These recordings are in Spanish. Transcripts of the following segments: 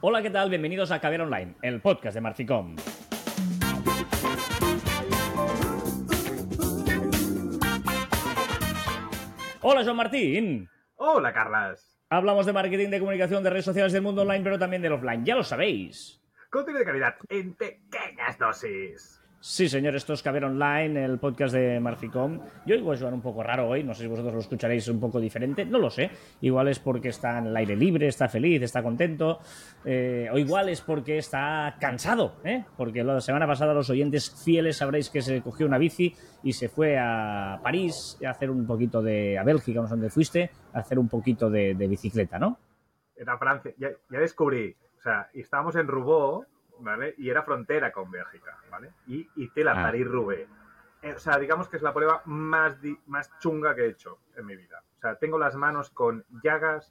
Hola, ¿qué tal? Bienvenidos a Caber Online, el podcast de Marficom. Hola, Joan Martín. Hola, Carlas. Hablamos de marketing, de comunicación, de redes sociales, del mundo online, pero también del offline. Ya lo sabéis. Contenido de calidad en pequeñas dosis. Sí, señor, esto es Caber Online, el podcast de Marficom. Yo oigo a Joan un poco raro hoy, no sé si vosotros lo escucharéis un poco diferente, no lo sé. Igual es porque está en el aire libre, está feliz, está contento, o igual es porque está cansado, porque la semana pasada los oyentes fieles sabréis que se cogió una bici y se fue a París a hacer un poquito a Bélgica, no sé dónde fuiste, a hacer un poquito de bicicleta, ¿no? Era Francia, ya descubrí, o sea, estábamos en Roubaix, ¿vale? Y era frontera con Bélgica, ¿vale? Y hice la París-Roubaix. O sea, digamos que es la prueba más chunga que he hecho en mi vida. O sea, tengo las manos con llagas.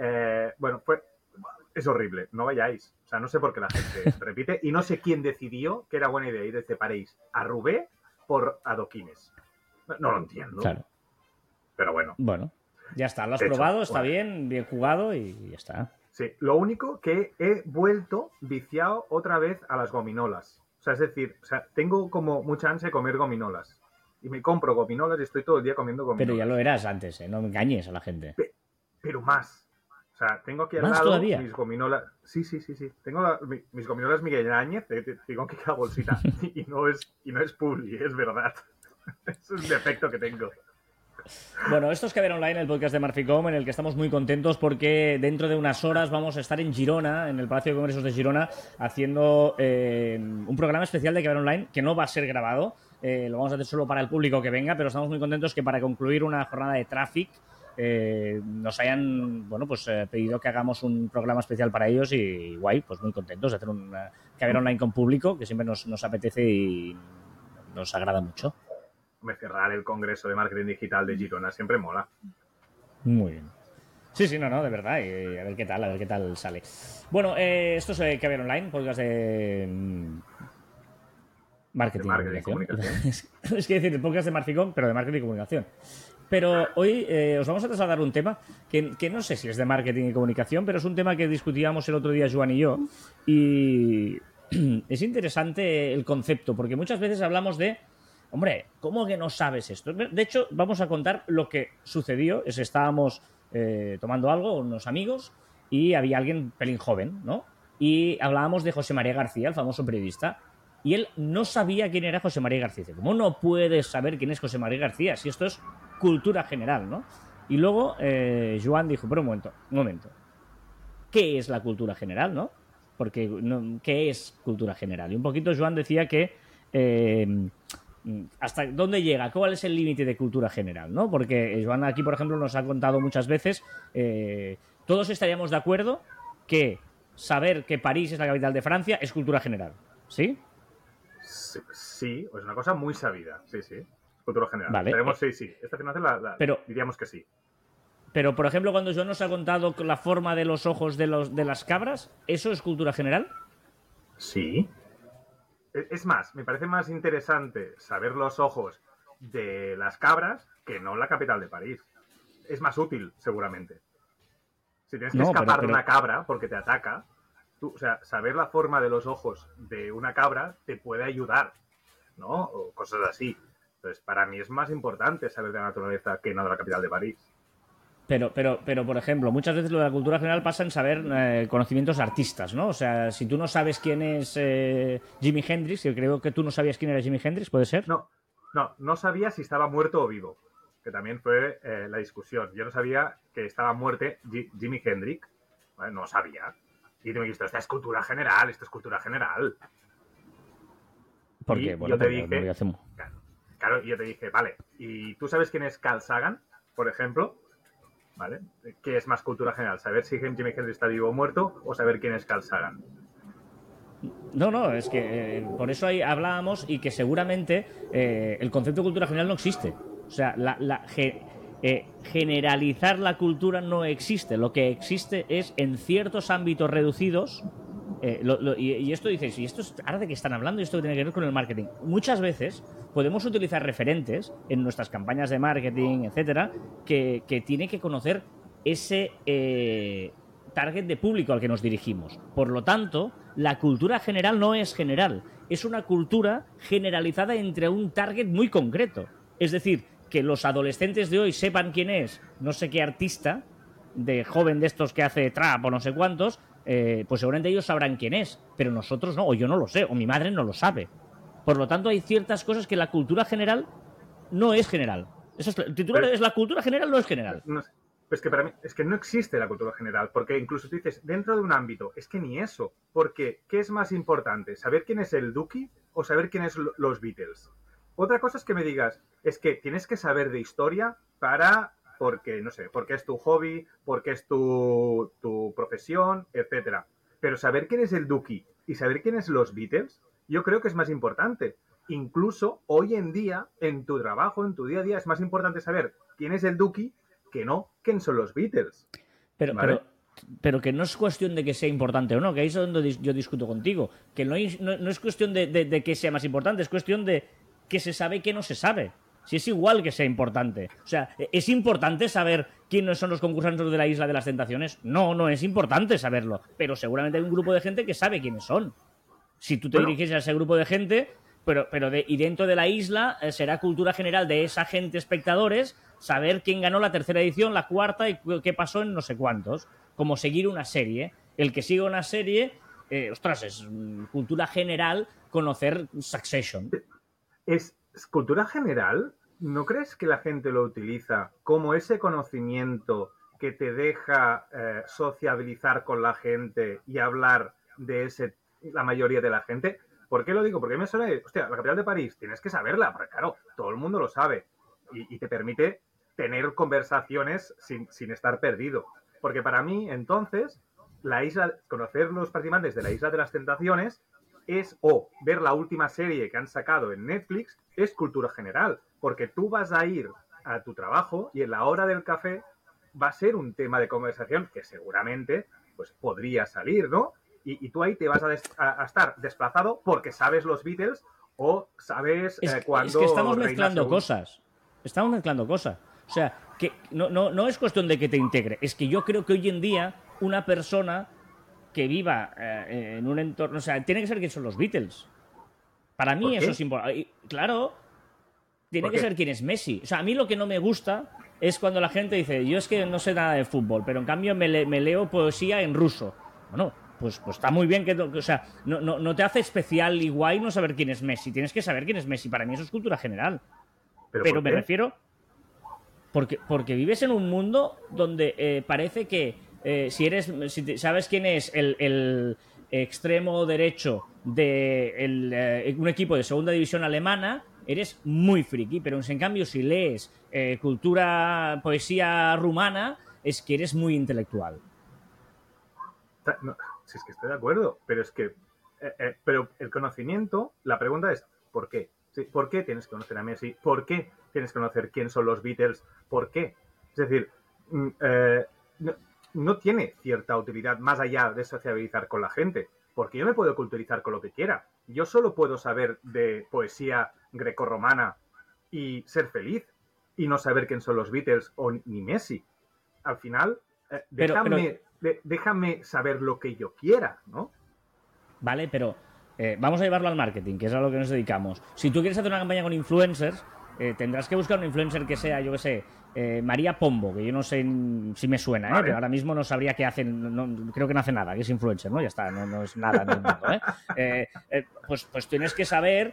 Es horrible, no vayáis. O sea, no sé por qué la gente repite y no sé quién decidió que era buena idea ir desde París a Roubaix por adoquines. No lo entiendo. Claro. Pero bueno. Bueno, ya está, lo has probado, está bien jugado y ya está. Sí, lo único que he vuelto viciado otra vez a las gominolas. O sea, es decir, tengo como mucha ansia de comer gominolas. Y me compro gominolas y estoy todo el día comiendo gominolas. Pero ya lo eras antes, no me engañes a la gente. Pero más. O sea, tengo aquí al ¿Más lado todavía? mis gominolas. Sí. Tengo mis gominolas Miguel Áñez, tengo aquí cada bolsita. y no es publi, es verdad. Es un defecto que tengo. Bueno, esto es Caber Online, el podcast de Marficom, en el que estamos muy contentos porque dentro de unas horas vamos a estar en Girona, en el Palacio de Congresos de Girona, haciendo un programa especial de Caber Online que no va a ser grabado, lo vamos a hacer solo para el público que venga, pero estamos muy contentos que para concluir una jornada de Traffic nos hayan pedido que hagamos un programa especial para ellos y guay, pues muy contentos de hacer un Caber Online con público, que siempre nos apetece y nos agrada mucho. Cerrar el Congreso de Marketing Digital de Girona siempre mola. Muy bien. Sí, no, de verdad. Y a ver qué tal sale. Bueno, esto es Caber Online, podcast de marketing y comunicación. Es que decir, podcast de Marficom, pero de marketing y comunicación. Pero hoy os vamos a trasladar un tema que no sé si es de marketing y comunicación, pero es un tema que discutíamos el otro día Joan y yo. Y es interesante el concepto, porque muchas veces hablamos de hombre, ¿cómo que no sabes esto? De hecho, vamos a contar lo que sucedió. Estábamos tomando algo, unos amigos, y había alguien pelín joven, ¿no? Y hablábamos de José María García, el famoso periodista, y él no sabía quién era José María García. ¿Cómo no puedes saber quién es José María García? Si esto es cultura general, ¿no? Y luego Joan dijo, pero un momento, ¿qué es la cultura general, no? Porque, ¿qué es cultura general? Y un poquito Joan decía que ¿hasta dónde llega? ¿Cuál es el límite de cultura general? ¿No? Porque Joan aquí, por ejemplo, nos ha contado muchas veces, todos estaríamos de acuerdo que saber que París es la capital de Francia es cultura general, ¿sí? Sí, es una cosa muy sabida, sí. Cultura general. Vale. Tenemos sí. Esta afirmación diríamos que sí. Pero, por ejemplo, cuando Joan nos ha contado la forma de los ojos de las cabras, ¿eso es cultura general? Sí. Es más, me parece más interesante saber los ojos de las cabras que no la capital de París. Es más útil, seguramente. Si tienes que escapar de una cabra porque te ataca, saber la forma de los ojos de una cabra te puede ayudar, ¿no? O cosas así. Entonces, para mí es más importante saber de la naturaleza que no de la capital de París. Pero, por ejemplo, muchas veces lo de la cultura general pasa en saber conocimientos artistas, ¿no? O sea, si tú no sabes quién es Jimi Hendrix, yo creo que tú no sabías quién era Jimi Hendrix, ¿puede ser? No sabía si estaba muerto o vivo, que también fue la discusión. Yo no sabía que estaba muerto Jimi Hendrix, ¿vale? No sabía. Y tú me dijiste, esta es cultura general. Porque, bueno, yo te dije, claro, y yo te dije, vale, ¿y tú sabes quién es Carl Sagan, por ejemplo? ¿Vale? ¿Qué es más cultura general? ¿Saber si Jimi Hendrix está vivo o muerto o saber quién es Carl Sagan? No, es que por eso ahí hablábamos y que seguramente el concepto de cultura general no existe. O sea, generalizar la cultura no existe. Lo que existe es en ciertos ámbitos reducidos. Y esto dices, ¿y esto es ahora de qué están hablando? Y esto tiene que ver con el marketing. Muchas veces podemos utilizar referentes en nuestras campañas de marketing, etcétera, que tiene que conocer ese target de público al que nos dirigimos. Por lo tanto, la cultura general no es general, es una cultura generalizada entre un target muy concreto. Es decir, que los adolescentes de hoy sepan quién es no sé qué artista, de joven de estos que hace trap o no sé cuántos, pues seguramente ellos sabrán quién es, pero nosotros no, o yo no lo sé, o mi madre no lo sabe. Por lo tanto, hay ciertas cosas que la cultura general no es general. Eso es, el titular es la cultura general no es general. No sé. Pues que para mí es que no existe la cultura general, porque incluso tú dices, dentro de un ámbito, es que ni eso, porque ¿qué es más importante? ¿Saber quién es el Duki o saber quién es los Beatles? Otra cosa es que me digas, es que tienes que saber de historia porque, no sé, porque es tu hobby, porque es tu profesión, etcétera. Pero saber quién es el Duki y saber quién es los Beatles, yo creo que es más importante. Incluso hoy en día, en tu trabajo, en tu día a día, es más importante saber quién es el Duki que no quién son los Beatles. Pero, ¿Vale? pero que no es cuestión de que sea importante o no, que ahí es donde yo discuto contigo. Que no es cuestión de que sea más importante, es cuestión de que se sabe y que no se sabe. Si es igual que sea importante. O sea, ¿es importante saber quiénes son los concursantes de la Isla de las Tentaciones? No, no es importante saberlo. Pero seguramente hay un grupo de gente que sabe quiénes son. Si tú te Bueno, diriges a ese grupo de gente, y dentro de la isla será cultura general de esa gente espectadores saber quién ganó la tercera edición, la cuarta y qué pasó en no sé cuántos. Como seguir una serie. El que siga una serie, ostras, es cultura general conocer Succession. es cultura general. ¿No crees que la gente lo utiliza como ese conocimiento que te deja sociabilizar con la gente y hablar de la mayoría de la gente? ¿Por qué lo digo? Porque me suena de, hostia, la capital de París, tienes que saberla, porque claro, todo el mundo lo sabe y te permite tener conversaciones sin estar perdido. Porque para mí, entonces, conocer los participantes de la Isla de las Tentaciones o ver la última serie que han sacado en Netflix, es cultura general, porque tú vas a ir a tu trabajo y en la hora del café va a ser un tema de conversación que seguramente pues podría salir, ¿no? Y tú ahí te vas a estar desplazado porque sabes los Beatles o sabes Es que cuándo estamos Reina mezclando Según. cosas. Estamos mezclando cosas. O sea, que no es cuestión de que te integre. Es que yo creo que hoy en día una persona que viva en un entorno... O sea, tiene que ser que son los Beatles. Para mí ¿Por eso es qué? importante. Claro, tiene ¿Por que qué? ser quien es Messi. O sea, a mí lo que no me gusta es cuando la gente dice, yo es que no sé nada de fútbol, pero en cambio me leo poesía en ruso. Bueno, pues está muy bien que... O sea, no te hace especial y guay no saber quién es Messi. Tienes que saber quién es Messi. Para mí eso es cultura general. ¿Pero Pero por me qué? refiero porque vives en un mundo donde parece que si sabes quién es el extremo derecho de un equipo de segunda división alemana, eres muy friki. Pero en cambio, si lees poesía rumana, es que eres muy intelectual. No, si es que estoy de acuerdo, pero es que pero el conocimiento, la pregunta es ¿por qué? ¿Sí? ¿Por qué tienes que conocer a Messi? ¿Por qué tienes que conocer quién son los Beatles? ¿Por qué? Es decir, no, no tiene cierta utilidad más allá de sociabilizar con la gente, porque yo me puedo culturizar con lo que quiera. Yo solo puedo saber de poesía grecorromana y ser feliz y no saber quién son los Beatles o ni Messi. Al final, Pero déjame saber lo que yo quiera, ¿no? ¿vale? Pero vamos a llevarlo al marketing, que es a lo que nos dedicamos. Si tú quieres hacer una campaña con influencers, tendrás que buscar un influencer que sea, yo que sé, María Pombo, que yo no sé si me suena, pero Vale. ahora mismo no sabría qué hacen, creo que no hace nada, que es influencer, ¿no? Ya está, no es nada en el mundo, pues tienes que saber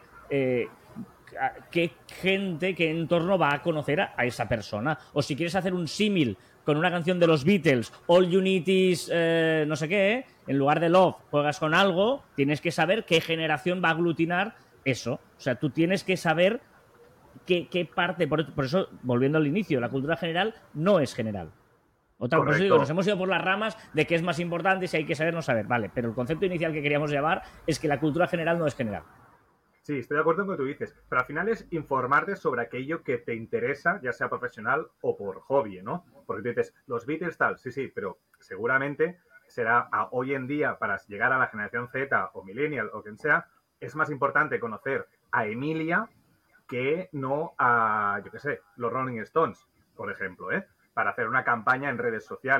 qué gente, qué entorno va a conocer a esa persona. O si quieres hacer un símil con una canción de los Beatles, All You Need Is no sé qué, en lugar de Love juegas con algo, tienes que saber qué generación va a aglutinar eso. O sea, tú tienes que saber qué parte... Por eso, volviendo al inicio, la cultura general no es general. Por eso digo, nos Correcto. hemos ido por las ramas de qué es más importante, si hay que saber, no saber. Vale, pero el concepto inicial que queríamos llevar es que la cultura general no es general. Sí, estoy de acuerdo con lo que tú dices, pero al final es informarte sobre aquello que te interesa, ya sea profesional o por hobby, ¿no? Porque tú dices, los Beatles tal, sí, sí, pero seguramente será hoy en día, para llegar a la generación Z o millennial o quien sea, es más importante conocer a Emilia que no a, yo qué sé, los Rolling Stones, por ejemplo, ¿eh? Para hacer una campaña en redes sociales.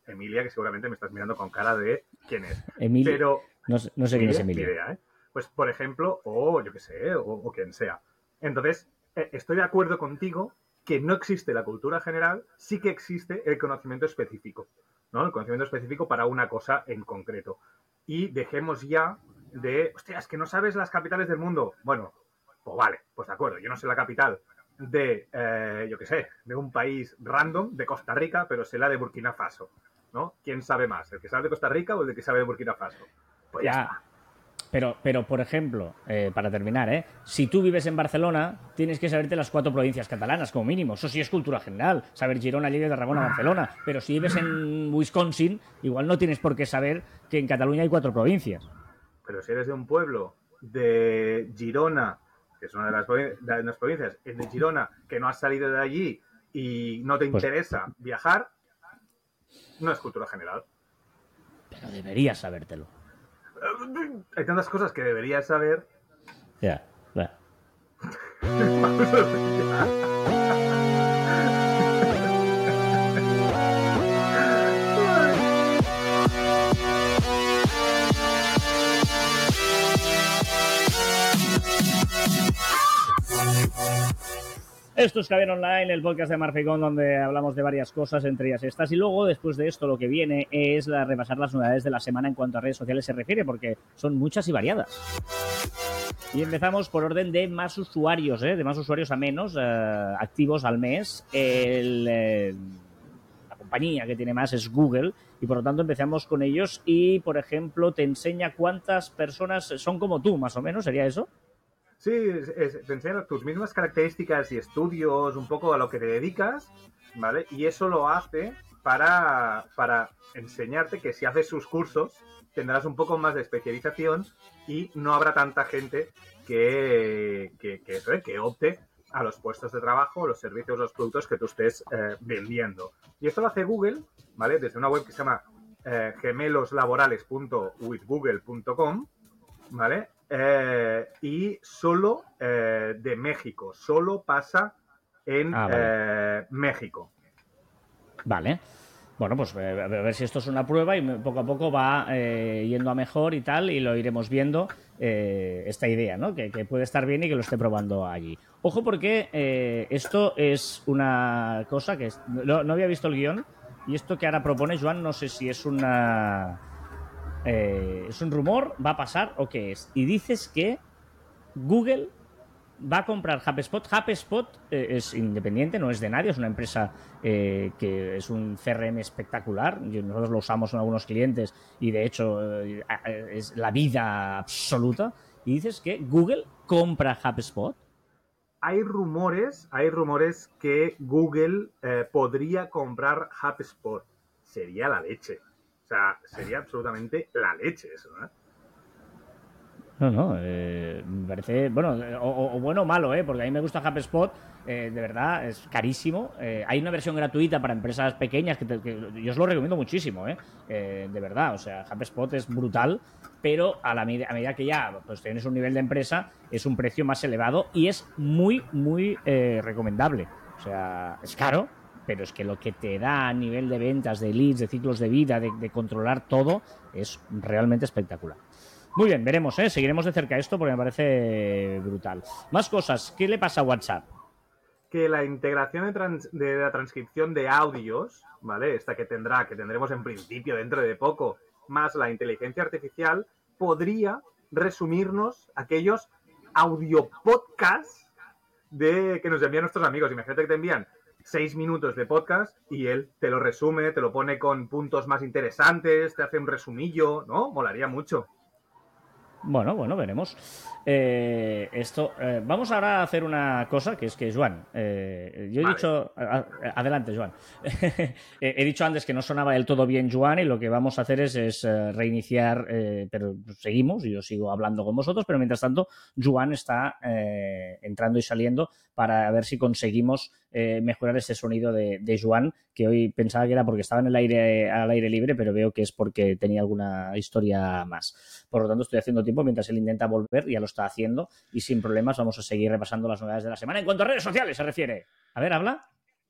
Emilia, que seguramente me estás mirando con cara de quién es. Emilia. Pero No sé quién es Emilia. Ni idea, ¿eh? Pues, por ejemplo, o yo qué sé, o quien sea. Entonces, estoy de acuerdo contigo que no existe la cultura general, sí que existe el conocimiento específico, ¿no? El conocimiento específico para una cosa en concreto. Y dejemos ya de, hostia, es que no sabes las capitales del mundo. Bueno, pues vale, pues de acuerdo, yo no sé la capital de, yo qué sé, de un país random, de Costa Rica, pero sé la de Burkina Faso, ¿no? ¿Quién sabe más? ¿El que sabe de Costa Rica o el de que sabe de Burkina Faso? Pues ya Ya, está. pero por ejemplo, para terminar, si tú vives en Barcelona, tienes que saberte las 4 provincias catalanas, como mínimo. Eso sí es cultura general, saber Girona, Lleida, Tarragona, Barcelona. Pero si vives en Wisconsin, igual no tienes por qué saber que en Cataluña hay 4 provincias. Pero si eres de un pueblo de Girona, que es una de las provincias, es de Girona, que no has salido de allí y no te Pues, interesa viajar, no es cultura general. pero deberías sabértelo. Hay tantas cosas que deberías saber. Ya, ya. Vamos a Esto es Caviar Online, el podcast de Marficón, donde hablamos de varias cosas, entre ellas estas. Y luego, después de esto, lo que viene es repasar las novedades de la semana en cuanto a redes sociales se refiere, porque son muchas y variadas. Y empezamos por orden de más usuarios, de más usuarios a menos activos al mes. La compañía que tiene más es Google, y por lo tanto empezamos con ellos. Y, por ejemplo, te enseña cuántas personas son como tú, más o menos, ¿sería eso? Sí, te enseñan tus mismas características y estudios, un poco a lo que te dedicas, ¿vale? Y eso lo hace para enseñarte que si haces sus cursos tendrás un poco más de especialización y no habrá tanta gente que opte a los puestos de trabajo, los servicios, los productos que tú estés vendiendo. Y esto lo hace Google, ¿vale? Desde una web que se llama gemeloslaborales.withgoogle.com, ¿vale? Y solo de México, solo pasa en Vale. México. Vale. Bueno, pues a ver si esto es una prueba y poco a poco va yendo a mejor y tal, y lo iremos viendo, esta idea, ¿no? Que puede estar bien y que lo esté probando allí. Ojo, porque esto es una cosa que no había visto el guión, y esto que ahora propone Joan, no sé si es es un rumor, va a pasar o qué es. Y dices que Google va a comprar HubSpot. HubSpot es independiente, no es de nadie, es una empresa que es un CRM espectacular. Nosotros lo usamos en algunos clientes y de hecho es la vida absoluta. Y dices que Google compra HubSpot. Hay rumores que Google podría comprar HubSpot. Sería la leche. O sea, sería absolutamente la leche eso, ¿eh? No, me parece, bueno, o bueno o malo, porque a mí me gusta HubSpot, de verdad, es carísimo. Hay una versión gratuita para empresas pequeñas que yo os lo recomiendo muchísimo, de verdad, o sea, HubSpot es brutal, pero a medida que ya pues tienes un nivel de empresa, es un precio más elevado y es muy, muy recomendable. O sea, es caro, pero es que lo que te da a nivel de ventas, de leads, de ciclos de vida, de controlar todo, es realmente espectacular. Muy bien, veremos, seguiremos de cerca esto porque me parece brutal. Más cosas, ¿qué le pasa a WhatsApp? Que la integración de la transcripción de audios, ¿vale? Esta que tendremos en principio dentro de poco, más la inteligencia artificial, podría resumirnos aquellos audio podcasts que nos envían nuestros amigos. Imagínate que te envían 6 minutos de podcast y él te lo resume, te lo pone con puntos más interesantes, te hace un resumillo, ¿no? Molaría mucho. Bueno, veremos. Vamos ahora a hacer una cosa, que es que, Joan, yo he Vale. dicho... adelante, Joan. He dicho antes que no sonaba del todo bien Joan, y lo que vamos a hacer es reiniciar, pero seguimos, y yo sigo hablando con vosotros, pero mientras tanto, Joan está entrando y saliendo para ver si conseguimos mejorar ese sonido de Joan, que hoy pensaba que era porque estaba en el aire, al aire libre, pero veo que es porque tenía alguna historia más. Por lo tanto, estoy haciendo tiempo mientras él intenta volver, ya lo está haciendo, y sin problemas vamos a seguir repasando las novedades de la semana en cuanto a redes sociales se refiere. A ver, habla.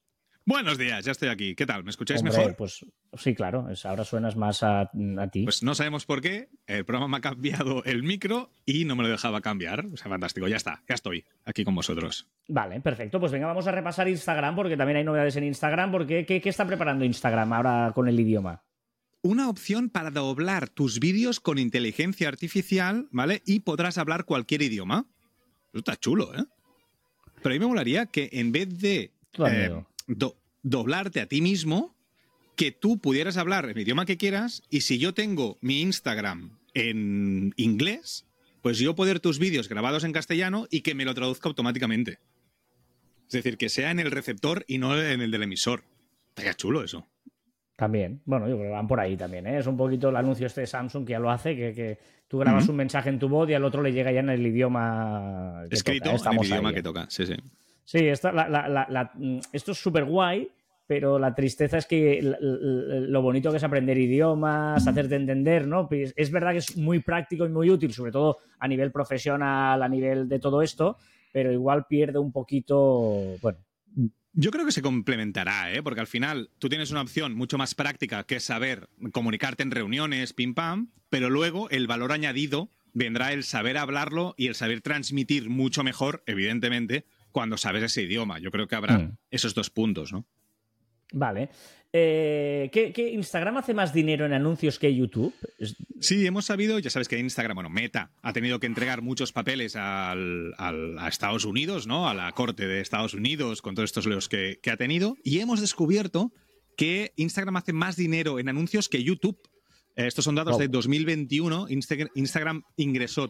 Buenos días, ya estoy aquí. ¿Qué tal? ¿Me escucháis Hombre, mejor? pues sí, claro, ahora suenas más a ti. Pues no sabemos por qué. El programa me ha cambiado el micro y no me lo dejaba cambiar. O sea, fantástico. Ya está, ya estoy aquí con vosotros. Vale, perfecto. Pues venga, vamos a repasar Instagram porque también hay novedades en Instagram. Porque, ¿qué está preparando Instagram ahora con el idioma? Una opción para doblar tus vídeos con inteligencia artificial, ¿vale? Y podrás hablar cualquier idioma. Eso está chulo, ¿eh? Pero a mí me molaría que en vez de doblarte a ti mismo, que tú pudieras hablar el idioma que quieras, y si yo tengo mi Instagram en inglés, pues yo poder tus vídeos grabados en castellano y que me lo traduzca automáticamente. Es decir, que sea en el receptor y no en el del emisor. Estaría chulo eso. También, bueno, yo creo que van por ahí también, ¿eh? Es un poquito el anuncio este de Samsung que ya lo hace, que tú grabas un mensaje en tu voz y al otro le llega ya en el idioma que escrito, toca. en el idioma ahí, que toca, sí, sí. Sí, esto es súper guay, pero la tristeza es que lo bonito que es aprender idiomas, hacerte entender, ¿no? Pues es verdad que es muy práctico y muy útil, sobre todo a nivel profesional, a nivel de todo esto, pero igual pierde un poquito, bueno. Yo creo que se complementará, ¿eh? Porque al final tú tienes una opción mucho más práctica que es saber comunicarte en reuniones, pim pam, pero luego el valor añadido vendrá el saber hablarlo y el saber transmitir mucho mejor, evidentemente, cuando sabes ese idioma. Yo creo que habrá esos dos puntos, ¿no? Vale. ¿Qué Instagram hace más dinero en anuncios que YouTube? Sí, hemos sabido, ya sabes que Instagram, bueno, Meta, ha tenido que entregar muchos papeles a Estados Unidos, ¿no? A la corte de Estados Unidos con todos estos líos que ha tenido. Y hemos descubierto que Instagram hace más dinero en anuncios que YouTube. Estos son datos de 2021. Instagram ingresó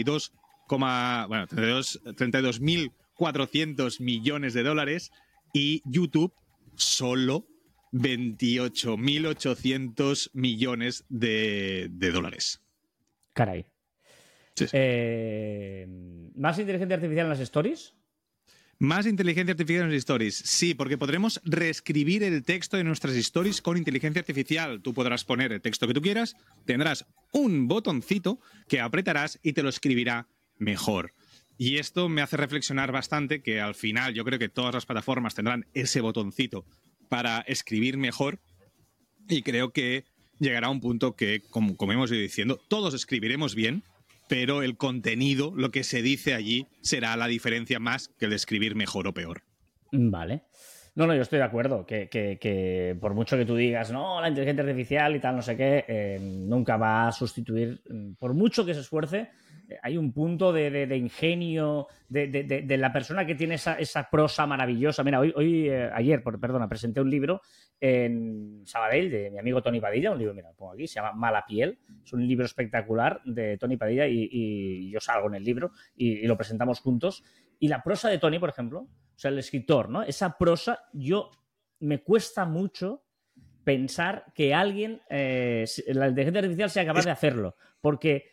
32.400 millones de dólares y YouTube solo 28.800 millones de dólares. Caray. Sí. ¿Más inteligencia artificial en las stories? Más inteligencia artificial en las stories. Sí, porque podremos reescribir el texto de nuestras stories con inteligencia artificial. Tú podrás poner el texto que tú quieras, tendrás un botoncito que apretarás y te lo escribirá mejor. Y esto me hace reflexionar bastante que al final yo creo que todas las plataformas tendrán ese botoncito para escribir mejor y creo que llegará a un punto que, como hemos ido diciendo, todos escribiremos bien, pero el contenido, lo que se dice allí, será la diferencia más que el de escribir mejor o peor. Vale. No, yo estoy de acuerdo, que por mucho que tú digas, no, la inteligencia artificial y tal, no sé qué, nunca va a sustituir, por mucho que se esfuerce, hay un punto de ingenio, de la persona que tiene esa prosa maravillosa. Mira, ayer, presenté un libro en Sabadell de mi amigo Toni Padilla, un libro, mira, lo pongo aquí, se llama Mala piel, es un libro espectacular de Toni Padilla y yo salgo en el libro y lo presentamos juntos. Y la prosa de Toni, por ejemplo, o sea, el escritor, ¿no? Esa prosa, me cuesta mucho pensar que alguien, la inteligencia artificial sea capaz de hacerlo, porque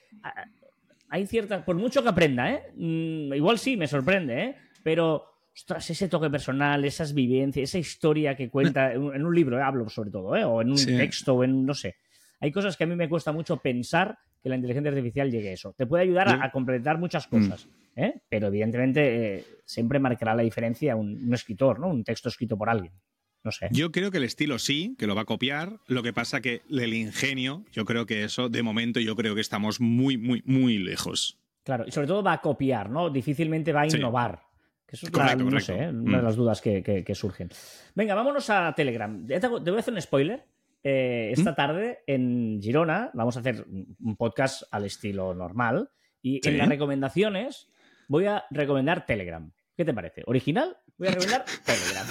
hay ciertas, por mucho que aprenda, igual sí, me sorprende, pero ostras, ese toque personal, esas vivencias, esa historia que cuenta en un libro, hablo sobre todo, o en un texto, o en, no sé. Hay cosas que a mí me cuesta mucho pensar que la inteligencia artificial llegue a eso. Te puede ayudar a completar muchas cosas, pero evidentemente siempre marcará la diferencia un escritor, ¿no? Un texto escrito por alguien. No sé. Yo creo que el estilo sí, que lo va a copiar. Lo que pasa que el ingenio, yo creo que eso, de momento, yo creo que estamos muy, muy, muy lejos. Claro, y sobre todo va a copiar, ¿no? Difícilmente va a innovar. Que eso es correcto. No sé, una de las dudas que surgen. Venga, vámonos a Telegram. Te voy a hacer un spoiler. Esta tarde en Girona vamos a hacer un podcast al estilo normal y en las recomendaciones voy a recomendar Telegram. ¿Qué te parece? ¿Original? Voy a recomendar Telegram.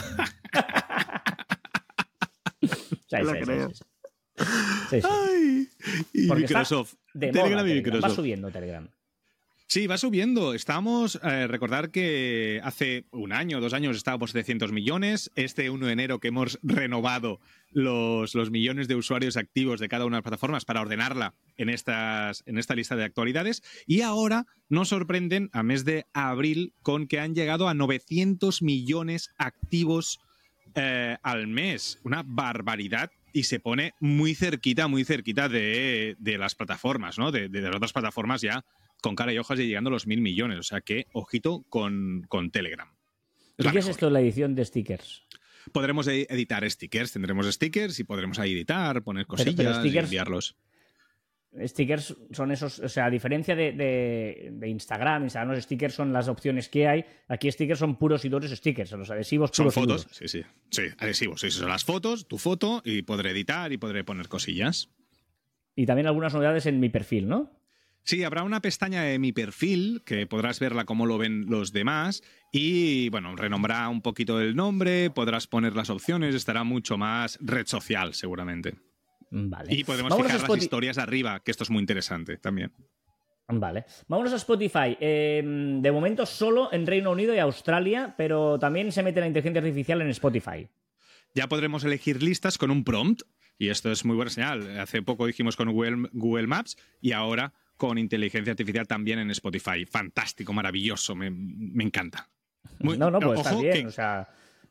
Sí. Ay, y porque Microsoft. Telegram y Microsoft. Va subiendo Telegram. Sí, va subiendo. Estamos, recordar que hace un año, 2 años estábamos 700 millones. Este 1 de enero que hemos renovado los millones de usuarios activos de cada una de las plataformas para ordenarla en esta lista de actualidades. Y ahora nos sorprenden a mes de abril con que han llegado a 900 millones activos al mes. Una barbaridad. Y se pone muy cerquita de las plataformas, ¿no? De las otras plataformas ya con cara y hojas y llegando a los 1.000 millones. O sea que, ojito con Telegram. ¿Y qué es esto de la edición de stickers? Podremos editar stickers, tendremos stickers y podremos ahí editar, poner cosillas pero stickers, y enviarlos. Stickers son esos, o sea, a diferencia de Instagram, los stickers son las opciones que hay. Aquí stickers son puros y duros stickers, son los adhesivos son puros fotos, y duros. sí, adhesivos. Sí, son las fotos, tu foto, y podré editar y podré poner cosillas. Y también algunas novedades en mi perfil, ¿no? Sí, habrá una pestaña de mi perfil que podrás verla como lo ven los demás y, bueno, renombrará un poquito el nombre, podrás poner las opciones, estará mucho más red social seguramente. Vale. Y podemos fijar las historias arriba, que esto es muy interesante también. Vale. Vámonos a Spotify. De momento solo en Reino Unido y Australia, pero también se mete la inteligencia artificial en Spotify. Ya podremos elegir listas con un prompt, y esto es muy buena señal. Hace poco dijimos con Google Maps y ahora con inteligencia artificial también en Spotify. Fantástico, maravilloso, me encanta. Pues está bien, o sea...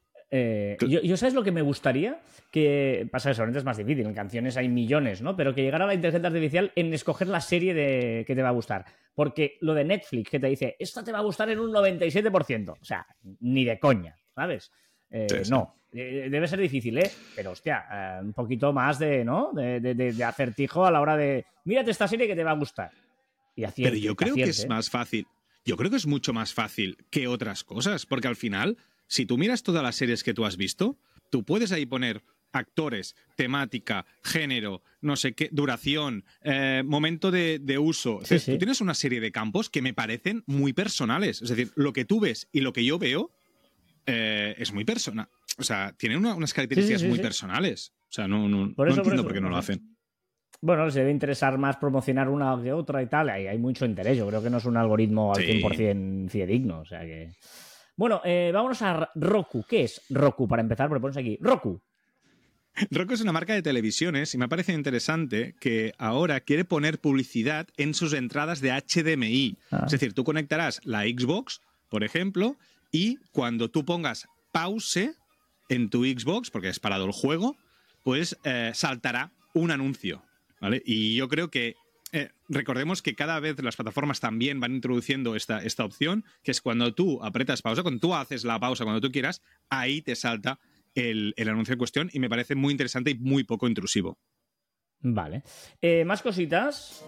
yo ¿sabes lo que me gustaría? Que pasa que seguramente es más difícil, en canciones hay millones, ¿no? Pero que llegara la inteligencia artificial en escoger la serie que te va a gustar. Porque lo de Netflix, que te dice, esta te va a gustar en un 97%. O sea, ni de coña, ¿sabes? Sí. No, debe ser difícil, ¿eh? Pero, hostia, un poquito más ¿no? de acertijo a la hora de, mírate esta serie que te va a gustar. Y acierte, pero yo creo que es más fácil. Yo creo que es mucho más fácil que otras cosas, porque al final... Si tú miras todas las series que tú has visto, tú puedes ahí poner actores, temática, género, no sé qué, duración, momento de uso. Sí, sí. Tú tienes una serie de campos que me parecen muy personales. Es decir, lo que tú ves y lo que yo veo es muy personal. O sea, tienen unas características muy personales. O sea, no entiendo por qué no lo hacen. Bueno, les debe interesar más promocionar una que otra y tal. Hay mucho interés. Yo creo que no es un algoritmo al 100% fidedigno. O sea que... Bueno, vámonos a Roku. ¿Qué es Roku? Para empezar, porque pones aquí. Roku. Roku es una marca de televisiones y me ha parecido interesante que ahora quiere poner publicidad en sus entradas de HDMI. Es decir, tú conectarás la Xbox, por ejemplo, y cuando tú pongas pause en tu Xbox, porque has parado el juego, pues saltará un anuncio, ¿vale? Y yo creo que recordemos que cada vez las plataformas también van introduciendo esta opción, que es cuando tú apretas pausa, cuando tú haces la pausa cuando tú quieras, ahí te salta el anuncio en cuestión y me parece muy interesante y muy poco intrusivo. Vale. Más cositas.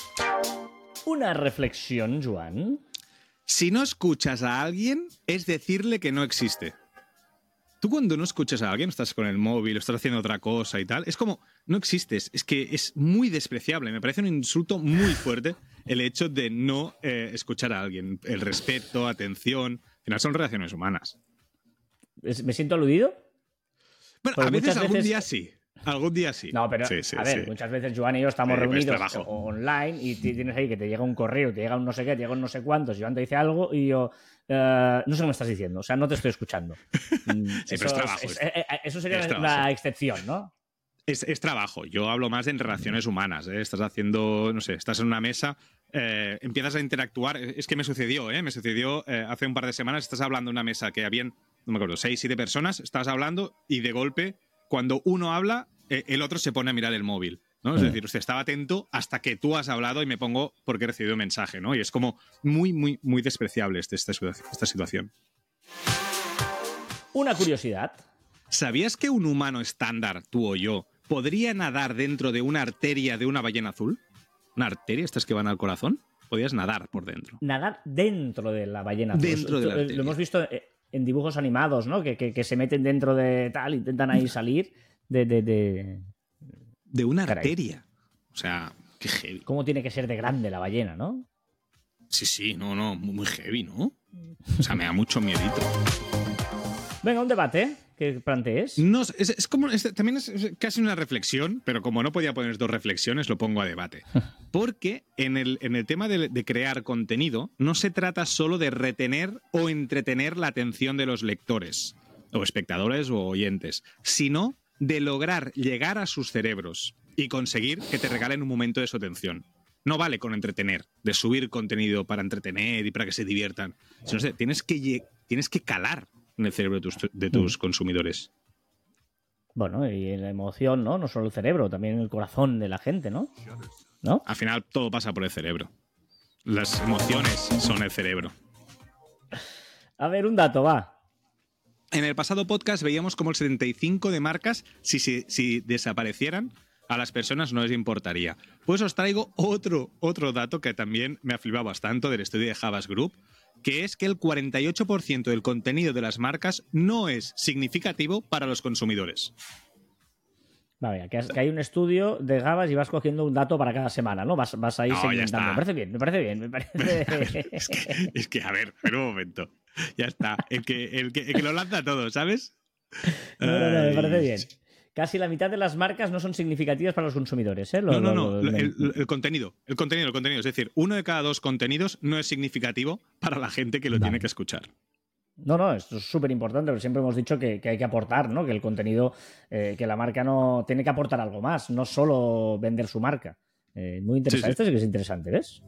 Una reflexión, Joan. Si no escuchas a alguien, es decirle que no existe. Tú cuando no escuchas a alguien, estás con el móvil, estás haciendo otra cosa y tal, es como, no existes. Es que es muy despreciable. Me parece un insulto muy fuerte el hecho de no escuchar a alguien. El respeto, atención, al final son relaciones humanas. ¿Me siento aludido? Bueno, pues a veces algún día sí. Algún día sí. No, pero sí, a ver, muchas veces Joan y yo estamos reunidos online y tienes ahí que te llega un correo, te llega un no sé qué, te llega un no sé cuántos, Joan te dice algo y yo no sé qué me estás diciendo, o sea, no te estoy escuchando. Sí, pero es trabajo. Eso sería la excepción, ¿no? Es trabajo. Yo hablo más en relaciones humanas. Estás haciendo, no sé, estás en una mesa, empiezas a interactuar. Es que me sucedió hace un par de semanas, estás hablando en una mesa que habían, no me acuerdo, 6, 7 personas, estás hablando y de golpe, cuando uno habla, el otro se pone a mirar el móvil, ¿no? Es decir, usted estaba atento hasta que tú has hablado y me pongo porque he recibido un mensaje, ¿no? Y es como muy, muy, muy despreciable esta situación. Una curiosidad. ¿Sabías que un humano estándar, tú o yo, podría nadar dentro de una arteria de una ballena azul? ¿Una arteria? ¿Estas que van al corazón? Podías nadar por dentro. Nadar dentro de la ballena azul. Dentro de la arteria. Lo hemos visto en dibujos animados, ¿no? Que se meten dentro de tal, intentan ahí salir de una arteria. O sea, qué heavy. ¿Cómo tiene que ser de grande la ballena, no? Sí, no, muy heavy, ¿no? O sea, me da mucho miedito. Venga, un debate que plantees. No, también es casi una reflexión, pero como no podía poner 2 reflexiones, lo pongo a debate. Porque en el tema de crear contenido, no se trata solo de retener o entretener la atención de los lectores, o espectadores o oyentes, sino de lograr llegar a sus cerebros y conseguir que te regalen un momento de su atención. No vale con entretener, de subir contenido para entretener y para que se diviertan. Sino, tienes que calar en el cerebro de tus consumidores. Bueno, y en la emoción, ¿no? No solo el cerebro, también el corazón de la gente, ¿no? Al final todo pasa por el cerebro. Las emociones son el cerebro. A ver, un dato, va. En el pasado podcast veíamos como el 75% de marcas, si desaparecieran, a las personas no les importaría. Pues os traigo otro dato que también me ha flipado bastante del estudio de Havas Group, que es que el 48% del contenido de las marcas no es significativo para los consumidores. Vale, que hay un estudio de Havas y vas cogiendo un dato para cada semana, ¿no? Vas ahí segmentando. Me parece bien. Es que, a ver, espera un momento. Ya está. El que lo lanza todo, ¿sabes? No, me parece bien. Casi la mitad de las marcas no son significativas para los consumidores, ¿eh? No. El contenido. Es decir, 1 de cada 2 contenidos no es significativo para la gente que lo tiene que escuchar. No, esto es súper importante, porque siempre hemos dicho que hay que aportar, ¿no? Que el contenido, que la marca no tiene que aportar algo más, no solo vender su marca. Muy interesante. Sí. Esto sí que es interesante, ¿ves?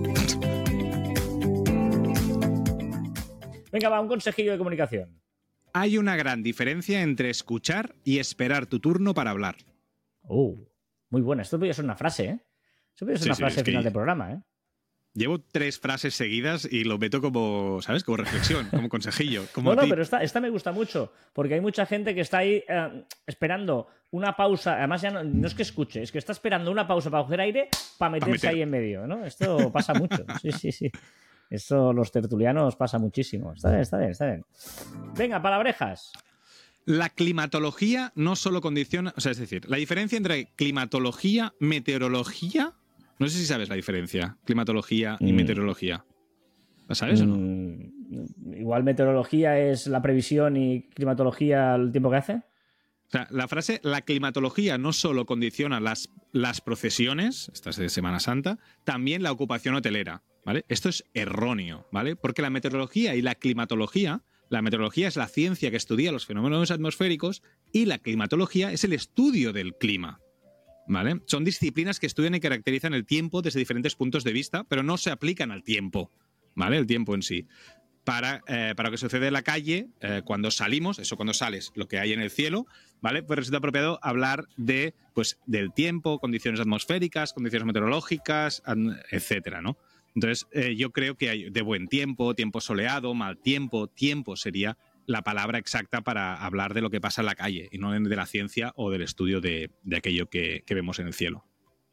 Venga, va, un consejillo de comunicación. Hay una gran diferencia entre escuchar y esperar tu turno para hablar. Muy buena. Esto podría ser una frase, ¿eh? Esto podría ser una frase final del programa, ¿eh? Llevo 3 frases seguidas y lo meto como, ¿sabes? Como reflexión, como consejillo. No, pero esta me gusta mucho, porque hay mucha gente que está ahí esperando una pausa. Además, ya no es que escuche, es que está esperando una pausa para coger aire para meterse ahí en medio, ¿no? Esto pasa mucho. Sí. Esto los tertulianos pasa muchísimo. Está bien. Venga, palabrejas. La climatología no solo condiciona... O sea, es decir, la diferencia entre climatología, meteorología... No sé si sabes la diferencia, climatología y meteorología. ¿La sabes o no? Igual meteorología es la previsión y climatología el tiempo que hace. O sea, la frase, la climatología no solo condiciona las procesiones, estas de Semana Santa, también la ocupación hotelera, ¿vale? Esto es erróneo, ¿vale? Porque la meteorología y la meteorología es la ciencia que estudia los fenómenos atmosféricos y la climatología es el estudio del clima, ¿vale? Son disciplinas que estudian y caracterizan el tiempo desde diferentes puntos de vista, pero no se aplican al tiempo, ¿vale? El tiempo en sí. Para lo que sucede en la calle, cuando salimos, eso cuando sales, lo que hay en el cielo, ¿vale? Pues resulta apropiado hablar del tiempo, condiciones atmosféricas, condiciones meteorológicas, etcétera, ¿no? Entonces, yo creo que hay de buen tiempo, tiempo soleado, mal tiempo. Tiempo sería la palabra exacta para hablar de lo que pasa en la calle y no de la ciencia o del estudio de aquello que vemos en el cielo.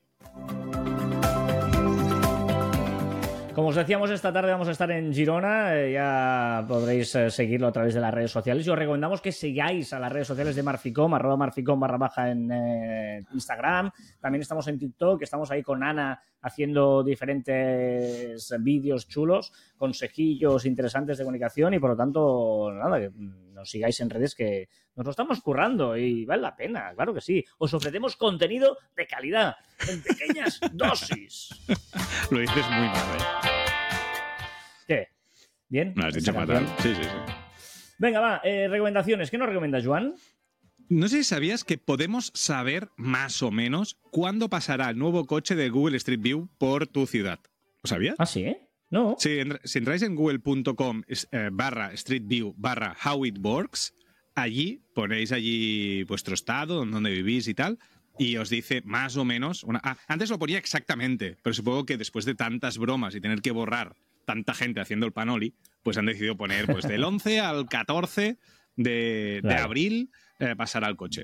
Como os decíamos, esta tarde vamos a estar en Girona, ya podréis seguirlo a través de las redes sociales y os recomendamos que sigáis a las redes sociales de Marficom, @marficom_ en Instagram. También estamos en TikTok, estamos ahí con Ana haciendo diferentes vídeos chulos, consejillos interesantes de comunicación y por lo tanto, nada, que nos sigáis en redes que nos lo estamos currando y vale la pena, claro que sí. Os ofrecemos contenido de calidad, en pequeñas dosis. Lo dices muy mal, ¿eh? ¿Qué? ¿Bien? No, has dicho fatal. Sí. Venga, va, recomendaciones. ¿Qué nos recomienda Joan? No sé si sabías que podemos saber más o menos cuándo pasará el nuevo coche de Google Street View por tu ciudad. ¿Lo sabías? ¿Ah, sí? No. Sí, si entráis en google.com /Street View /How It Works, allí ponéis vuestro estado, donde vivís y tal, y os dice más o menos... antes lo ponía exactamente, pero supongo que después de tantas bromas y tener que borrar tanta gente haciendo el panoli, pues han decidido poner del 11 al 14 de abril pasará el coche.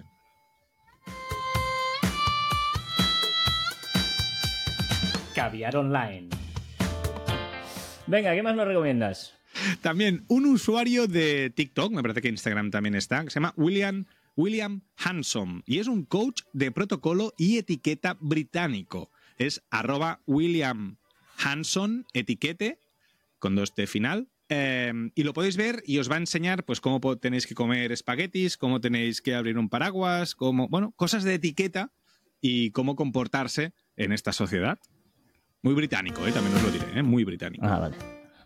Caviar online. Venga, ¿qué más nos recomiendas? También un usuario de TikTok, me parece que Instagram también está, que se llama William Hanson, y es un coach de protocolo y etiqueta británico. Es @William Hanson, etiquete, con 2T final. Y lo podéis ver y os va a enseñar pues cómo tenéis que comer espaguetis, cómo tenéis que abrir un paraguas, cosas de etiqueta y cómo comportarse en esta sociedad. Muy británico, también os lo diré, muy británico. Vale.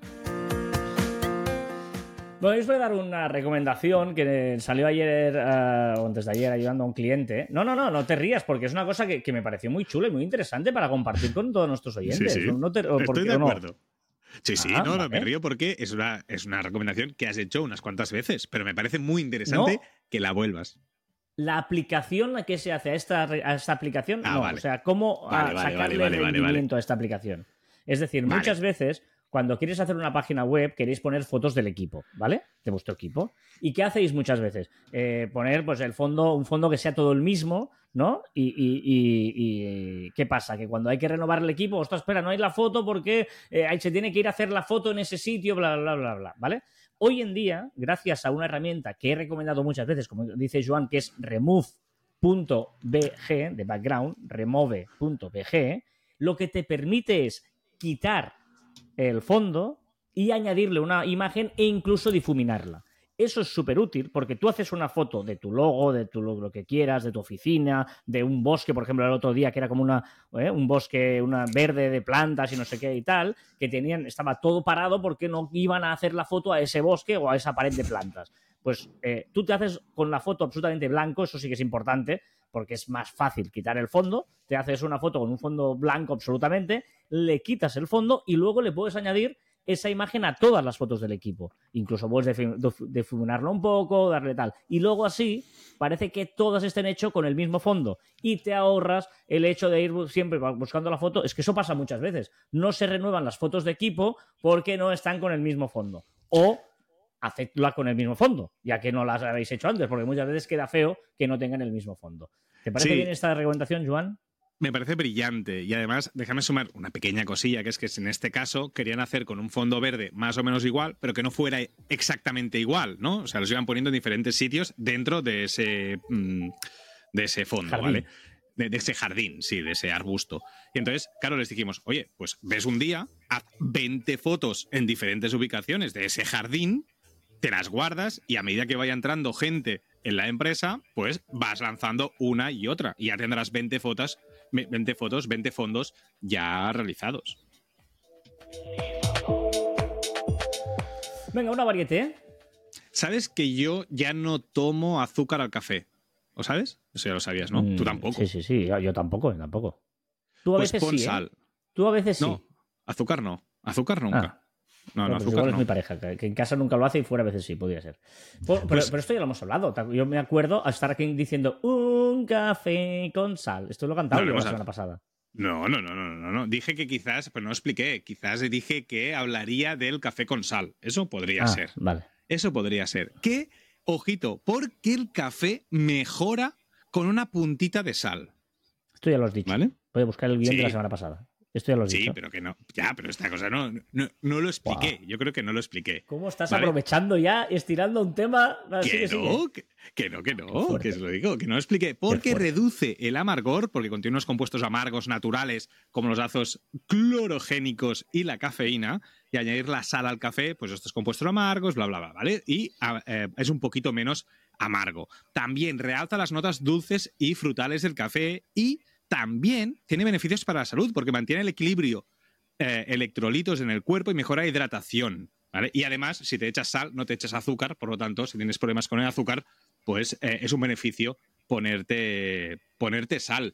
Bueno, yo os voy a dar una recomendación que salió ayer o antes de ayer ayudando a un cliente. No te rías, porque es una cosa que me pareció muy chula y muy interesante para compartir con todos nuestros oyentes. Sí. Estoy de acuerdo. Sí, vale. Me río porque es una recomendación que has hecho unas cuantas veces, pero me parece muy interesante que la vuelvas. La aplicación que se hace a esta aplicación, vale. O sea, cómo sacarle rendimiento a esta aplicación. Es decir, muchas veces cuando quieres hacer una página web, queréis poner fotos del equipo, ¿vale? De vuestro equipo. ¿Y qué hacéis muchas veces? Poner pues un fondo que sea todo el mismo, ¿no? Y ¿qué pasa? Que cuando hay que renovar el equipo, ostras, espera, no hay la foto porque se tiene que ir a hacer la foto en ese sitio, bla, bla, bla, bla, ¿vale? Hoy en día, gracias a una herramienta que he recomendado muchas veces, como dice Joan, que es remove.bg, de background, remove.bg, lo que te permite es quitar el fondo y añadirle una imagen e incluso difuminarla. Eso es súper útil porque tú haces una foto de tu logo, de tu lo que quieras, de tu oficina, de un bosque, por ejemplo, el otro día que era como un bosque verde de plantas y no sé qué y tal, que estaba todo parado porque no iban a hacer la foto a ese bosque o a esa pared de plantas. Pues tú te haces con la foto absolutamente blanco, eso sí que es importante, porque es más fácil quitar el fondo, te haces una foto con un fondo blanco absolutamente, le quitas el fondo y luego le puedes añadir esa imagen a todas las fotos del equipo. Incluso puedes difuminarlo un poco, darle tal. Y luego así parece que todas estén hechas con el mismo fondo. Y te ahorras el hecho de ir siempre buscando la foto. Es que eso pasa muchas veces. No se renuevan las fotos de equipo porque no están con el mismo fondo. O hacedla con el mismo fondo, ya que no las habéis hecho antes, porque muchas veces queda feo que no tengan el mismo fondo. ¿Te parece bien esta recomendación, Joan? Me parece brillante y además déjame sumar una pequeña cosilla, que es que en este caso querían hacer con un fondo verde más o menos igual, pero que no fuera exactamente igual, ¿no? O sea, los iban poniendo en diferentes sitios dentro de ese fondo, jardín. ¿vale? De ese jardín, sí, de ese arbusto. Y entonces, claro, les dijimos, oye, pues ves un día, haz 20 fotos en diferentes ubicaciones de ese jardín, te las guardas y a medida que vaya entrando gente en la empresa, pues vas lanzando una y otra y ya tendrás 20 fotos, 20 fondos ya realizados. Venga, una varieté, ¿eh? ¿Sabes que yo ya no tomo azúcar al café? ¿Lo sabes? Eso ya lo sabías, ¿no? Tú tampoco. Sí. Yo tampoco. Tú a pues veces pon sí, sal. Tú a veces sí. No, azúcar no. Azúcar nunca. No, pues azúcar igual no. Es mi pareja, que en casa nunca lo hace y fuera a veces sí, podría ser. Pero esto ya lo hemos hablado. Yo me acuerdo a estar aquí diciendo un café con sal. Esto lo he cantado yo la semana pasada. No. Dije que quizás, pero no expliqué. Quizás dije que hablaría del café con sal. Eso podría ser. Vale. Eso podría ser. Que, ojito, porque el café mejora con una puntita de sal. Esto ya lo has dicho. ¿Vale? Voy a buscar el guión de la semana pasada. Esto ya lo has dicho. Sí, pero que no. Ya, pero esta cosa no lo expliqué. Wow. Yo creo que no lo expliqué. ¿Cómo estás aprovechando ya, estirando un tema? Que no, que os lo digo, que no lo expliqué. Porque reduce el amargor, porque contiene unos compuestos amargos naturales, como los ácidos clorogénicos y la cafeína, y añadir la sal al café, pues estos compuestos amargos, bla, bla, bla, ¿vale? Y es un poquito menos amargo. También realza las notas dulces y frutales del café y también tiene beneficios para la salud porque mantiene el equilibrio electrolitos en el cuerpo y mejora la hidratación, ¿vale? Y además, si te echas sal, no te echas azúcar, por lo tanto, si tienes problemas con el azúcar, pues es un beneficio ponerte sal.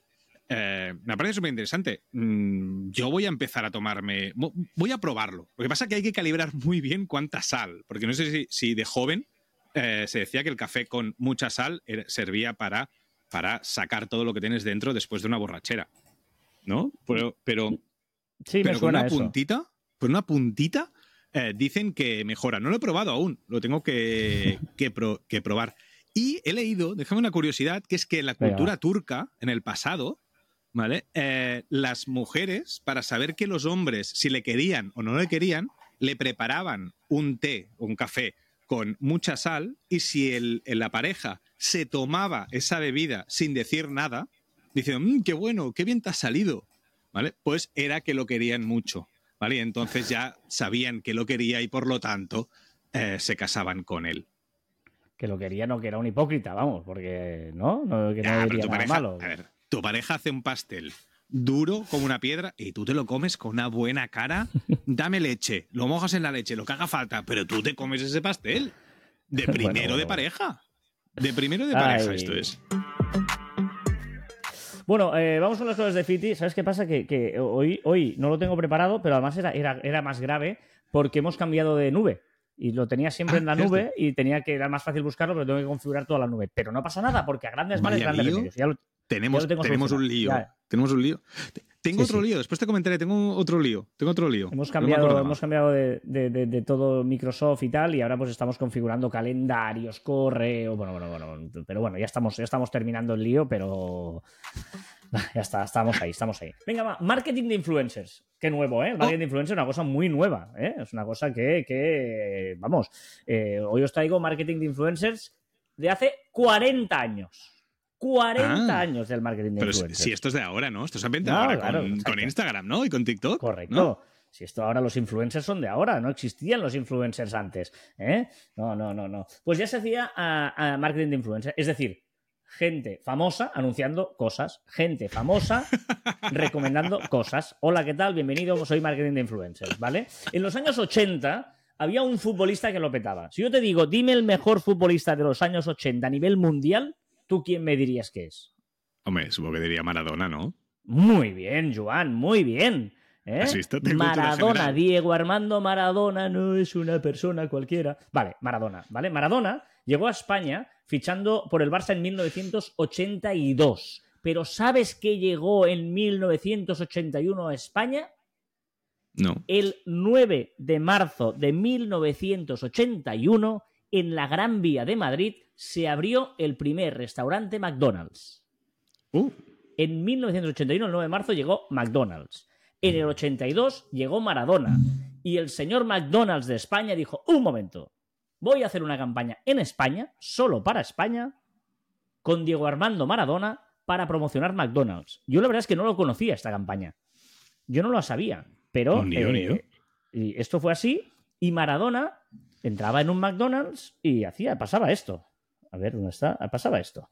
Me parece súper interesante. Yo voy a empezar a tomarme... Voy a probarlo. Lo que pasa es que hay que calibrar muy bien cuánta sal, porque no sé si de joven se decía que el café con mucha sal servía para sacar todo lo que tienes dentro después de una borrachera, ¿no? Pero sí, me suena con una puntita dicen que mejora. No lo he probado aún, lo tengo que probar. Y he leído, déjame una curiosidad, que es que en la cultura turca, en el pasado, ¿vale? Las mujeres, para saber que los hombres, si le querían o no le querían, le preparaban un té, un café, con mucha sal, y si la pareja se tomaba esa bebida sin decir nada, diciendo, qué bueno, qué bien te has salido, ¿vale? Pues era que lo querían mucho, ¿vale? Y entonces ya sabían que lo quería y por lo tanto se casaban con él. Que lo quería, no, que era un hipócrita, vamos, porque no diría nada malo. A ver, tu pareja hace un pastel duro como una piedra y tú te lo comes con una buena cara. Dame leche, lo mojas en la leche, lo que haga falta, pero tú te comes ese pastel. De primero de pareja. De primero de pareja, esto es. Bueno, vamos con las cosas de Fiti. ¿Sabes qué pasa? Que hoy no lo tengo preparado, pero además era más grave porque hemos cambiado de nube. Y lo tenía siempre en la nube y era más fácil buscarlo, pero tengo que configurar toda la nube. Pero no pasa nada porque a grandes males, grandes remedios. tenemos un lío. Ya. Tenemos un lío. Tengo Sí, otro sí. lío, después te comentaré, tengo otro lío. Hemos No me acordaba. cambiado de todo Microsoft y tal, y ahora pues estamos configurando calendarios, correo, bueno, pero bueno, ya estamos terminando el lío, pero ya está, estamos ahí. Venga, va, marketing de influencers. Qué nuevo, ¿eh? El marketing de influencers es una cosa muy nueva, ¿eh? Es una cosa que vamos, hoy os traigo marketing de influencers de hace 40 años. 40 años del marketing de Pero influencers. si esto es de ahora, ¿no? Esto se ha inventado No, ahora claro, con exacto. Instagram, ¿no? Y con TikTok. Correcto. ¿No? Si esto ahora los influencers son de ahora, no existían los influencers antes. ¿Eh? No. Pues ya se hacía a marketing de influencers. Es decir, gente famosa anunciando cosas, gente famosa recomendando cosas. Hola, ¿qué tal? Bienvenido, soy marketing de influencers, ¿vale? En los años 80 había un futbolista que lo petaba. Si yo te digo, dime el mejor futbolista de los años 80 a nivel mundial, ¿tú quién me dirías que es? Hombre, supongo que diría Maradona, ¿no? Muy bien, Joan, muy bien. ¿Eh? ¿Has visto? De cultura Maradona, general. Diego Armando Maradona no es una persona cualquiera. Vale, Maradona, ¿vale? Maradona llegó a España fichando por el Barça en 1982. Pero ¿sabes qué llegó en 1981 a España? No. El 9 de marzo de 1981, en la Gran Vía de Madrid, se abrió el primer restaurante McDonald's. En 1981, el 9 de marzo, llegó McDonald's. En el 82 llegó Maradona. Y el señor McDonald's de España dijo, un momento, voy a hacer una campaña en España, solo para España, con Diego Armando Maradona, para promocionar McDonald's. Yo la verdad es que no lo conocía esta campaña. Yo no lo sabía. Pero Ni yo. y esto fue así. Y Maradona entraba en un McDonald's y pasaba esto. A ver, ¿dónde está? Pasaba esto.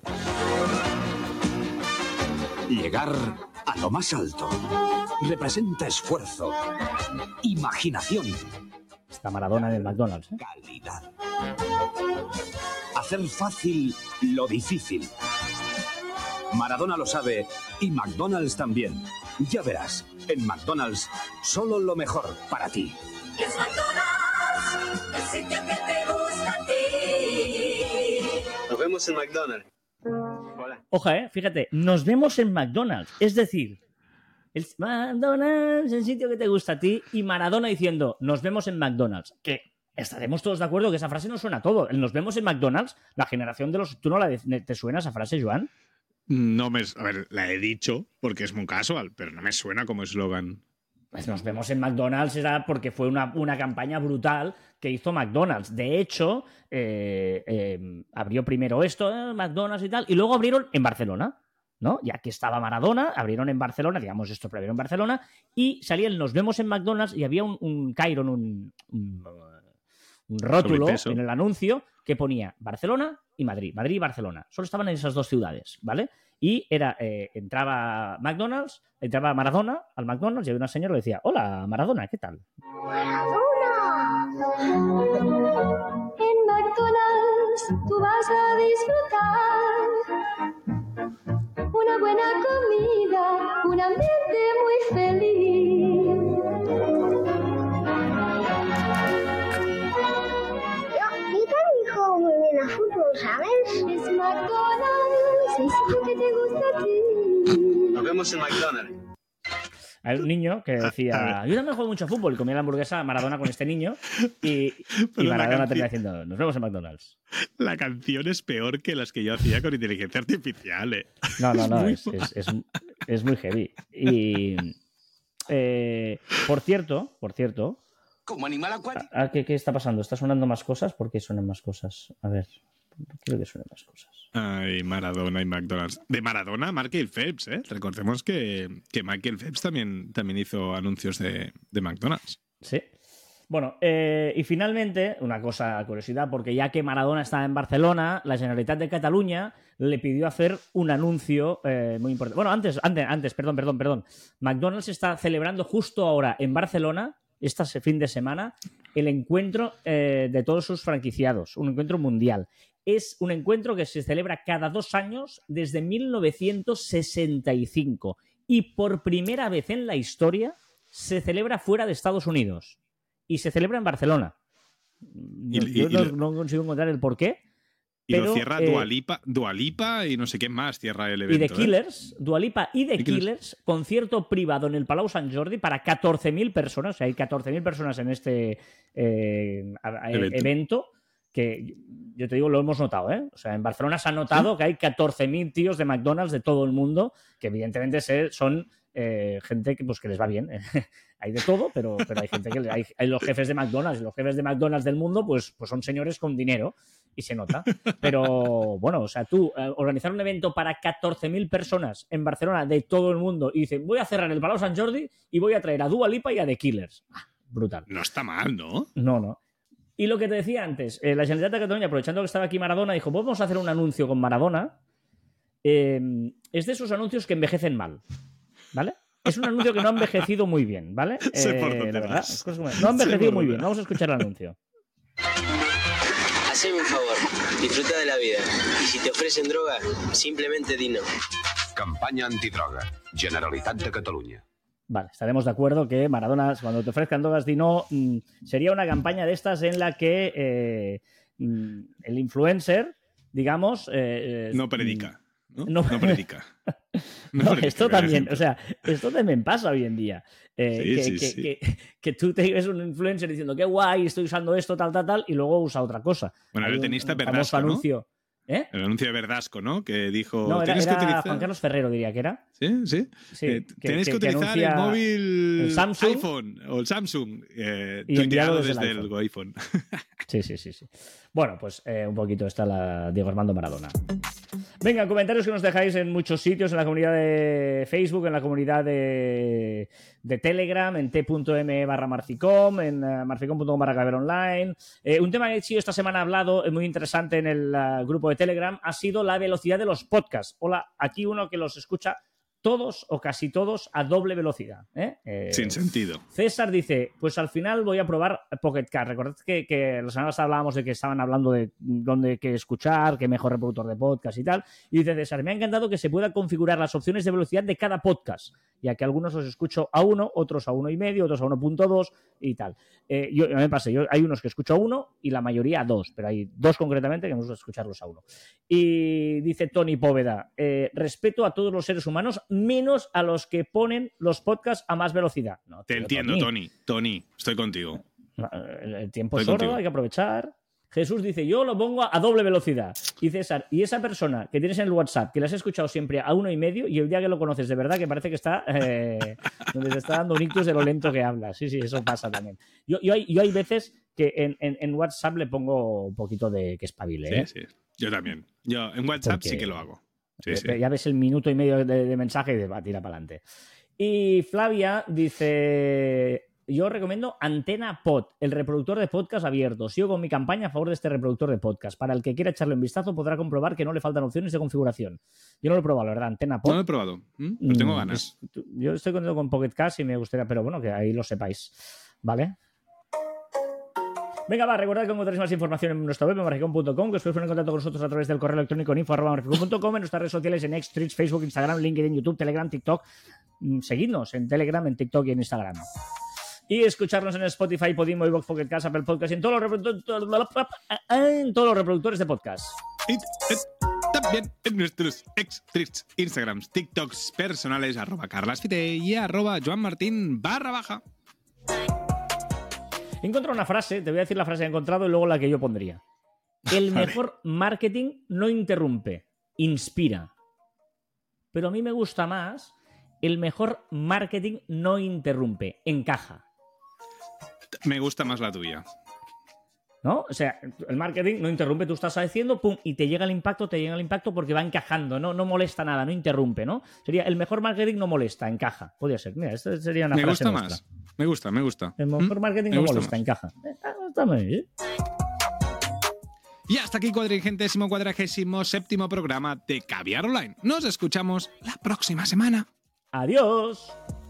Llegar a lo más alto representa esfuerzo, imaginación, Está Maradona en el McDonald's, ¿eh? calidad. Hacer fácil lo difícil. Maradona lo sabe y McDonald's también. Ya verás, en McDonald's solo lo mejor para ti. Es McDonald's, el sitio que te gusta a ti. Nos vemos en McDonald's. Hola. Oja, fíjate, nos vemos en McDonald's. Es decir, el McDonald's, el sitio que te gusta a ti, y Maradona diciendo, nos vemos en McDonald's. Que estaremos todos de acuerdo que esa frase no suena a todo. El nos vemos en McDonald's, la generación de los... ¿Tú no te suena esa frase, Joan? No me... A ver, la he dicho porque es muy casual, pero no me suena como eslogan. Pues nos vemos en McDonald's era porque fue una campaña brutal que hizo McDonald's. De hecho, abrió primero esto, McDonald's y tal, y luego abrieron en Barcelona, ¿no? Ya que estaba Maradona, abrieron en Barcelona, digamos esto, pero abrieron en Barcelona, y salían nos vemos en McDonald's y había un Chiron, un rótulo en el anuncio que ponía Barcelona y Madrid, Madrid y Barcelona. Solo estaban en esas dos ciudades, ¿vale? Y entraba Maradona al McDonald's y había una señora que decía, hola, Maradona, ¿qué tal? Maradona. En McDonald's tú vas a disfrutar una buena comida, un ambiente muy feliz. Yo dijo muy bien a fútbol, ¿sabes? Es McDonald's, el sitio que te gusta a ti. Nos vemos en McDonald's. Hay un niño que decía, yo también juego mucho a fútbol, y comía la hamburguesa Maradona con este niño y Maradona termina diciendo, nos vemos en McDonald's. La canción es peor que las que yo hacía con inteligencia artificial, ¿eh? No, es muy heavy. Y por cierto, Como animal acuático. ¿qué está pasando? ¿Está sonando más cosas? ¿Por qué suenan más cosas? A ver, quiero que suenen más cosas. Ay, Maradona y McDonald's. De Maradona, Michael Phelps, ¿eh? Recordemos que Michael Phelps también hizo anuncios de McDonald's. Sí. Bueno, y finalmente, una curiosidad, porque ya que Maradona estaba en Barcelona, la Generalitat de Cataluña le pidió hacer un anuncio muy importante. Bueno, antes, perdón. McDonald's está celebrando justo ahora en Barcelona, este fin de semana, el encuentro de todos sus franquiciados, un encuentro mundial. Es un encuentro que se celebra cada 2 años desde 1965 y por primera vez en la historia se celebra fuera de Estados Unidos y se celebra en Barcelona. Yo no consigo encontrar el porqué, Y pero, lo cierra Dua Lipa y no sé qué más cierra el evento. Y The Killers, Dua Lipa y The Killers, concierto privado en el Palau Sant Jordi para 14.000 personas. O sea, hay 14.000 personas en este evento que, yo te digo, lo hemos notado, ¿eh? O sea, en Barcelona se ha notado que hay 14.000 tíos de McDonald's de todo el mundo, que evidentemente son gente que, pues, que les va bien. Hay de todo, pero hay gente que... Hay los jefes de McDonald's. Y los jefes de McDonald's del mundo, pues son señores con dinero. Y se nota. Pero, bueno, o sea, tú organizar un evento para 14.000 personas en Barcelona de todo el mundo y dices, voy a cerrar el Palau Sant Jordi y voy a traer a Dua Lipa y a The Killers. Brutal. No está mal, ¿no? No. Y lo que te decía antes, la Generalitat de Cataluña, aprovechando que estaba aquí Maradona, dijo, vamos a hacer un anuncio con Maradona. Es de esos anuncios que envejecen mal, ¿vale? Es un anuncio que no ha envejecido muy bien, ¿vale? Sé por dónde la verdad, vas. no ha envejecido muy bien. Vamos a escuchar el anuncio. Haceme un favor, disfruta de la vida. Y si te ofrecen droga, simplemente di no. Campanya antidroga. Generalitat de Catalunya. Vale, estaremos de acuerdo que Maradona, cuando te ofrezcan drogas, di no. Sería una campaña de estas en la que el influencer, digamos... no predica. No predica. No, esto también, o sea, esto también pasa hoy en día. Que tú te ves un influencer diciendo qué guay, estoy usando esto, tal, y luego usa otra cosa. Bueno, hay el tenista famoso Verdasco, anuncio. ¿no? ¿Eh? El anuncio de Verdasco, ¿no? Que dijo... No, tienes que era utilizar... Juan Carlos Ferrero, diría que era. Sí. Tenéis que utilizar el móvil el Samsung, iPhone o el Samsung y enviado desde el el iPhone. Sí. Bueno, pues un poquito está la Diego Armando Maradona. Venga, comentarios que nos dejáis en muchos sitios, en la comunidad de Facebook, en la comunidad de Telegram, en t.m/marficom, en marficom.com/caberonline. Un tema que he hecho esta semana hablado, muy interesante en el grupo de Telegram, ha sido la velocidad de los podcasts. Hola, aquí uno que los escucha todos o casi todos a doble velocidad. Sin sentido. César dice, pues al final voy a probar Pocket Cast. Recordad que la semana pasada hablábamos de que estaban hablando de dónde que escuchar, qué mejor reproductor de podcast y tal. Y dice César, me ha encantado que se pueda configurar las opciones de velocidad de cada podcast, ya que algunos los escucho a 1, otros a 1,5, otros a 1.2 y tal. A mí me pasa, hay unos que escucho a 1 y la mayoría a 2, pero hay 2 concretamente que me gusta escucharlos a 1. Y dice Tony Póveda, respeto a todos los seres humanos, menos a los que ponen los podcasts a más velocidad. No, te entiendo, Tony, estoy contigo. El tiempo es oro, hay que aprovechar. Jesús dice, yo lo pongo a doble velocidad. Y César, y esa persona que tienes en el WhatsApp, que la has escuchado siempre a 1,5, y el día que lo conoces de verdad, que parece que está donde te está dando un ictus de lo lento que habla. Sí, eso pasa también. Yo hay veces que en WhatsApp le pongo un poquito de que espabile. ¿eh? Sí. Yo también. Yo en WhatsApp sí que lo hago. Sí. Ya ves el minuto y medio de mensaje y dices, va, tira para adelante. Y Flavia dice... Yo recomiendo Antena Pod, el reproductor de podcast abierto. Sigo con mi campaña a favor de este reproductor de podcast. Para el que quiera echarle un vistazo podrá comprobar que no le faltan opciones de configuración. Yo no lo he probado, la verdad, Antena Pod. No lo he probado, pero tengo ganas. Yo estoy contento con Pocket Cast y me gustaría, pero bueno, que ahí lo sepáis. ¿Vale? Venga, recordad que encontraréis más información en nuestra web, marficom.com, que os podéis poner en contacto con nosotros a través del correo electrónico info@marficom.com, en nuestras redes sociales en X, Twitch, Facebook, Instagram, LinkedIn, YouTube, Telegram, TikTok. Seguidnos en Telegram, en TikTok y en Instagram. Y escucharnos en Spotify, Podimo, iVoox, Pocket Cast, Apple Podcast y en todos los reproductores de podcast. Y también en nuestros X, Instagrams, TikToks personales, @carlasfite y @joanmartin_. He encontrado una frase, te voy a decir la frase que he encontrado y luego la que yo pondría. El mejor marketing no interrumpe, inspira. Pero a mí me gusta más, el mejor marketing no interrumpe, encaja. Me gusta más la tuya. ¿No? O sea, el marketing no interrumpe, tú estás haciendo, pum, y te llega el impacto porque va encajando, no molesta nada, no interrumpe, ¿no? Sería el mejor marketing no molesta, encaja. Podría ser, mira, esta sería una frase nuestra. Me gusta más. Me gusta. El mejor marketing no molesta, encaja. Está muy bien. Y hasta aquí 447º programa de Caviar Online. Nos escuchamos la próxima semana. ¡Adiós!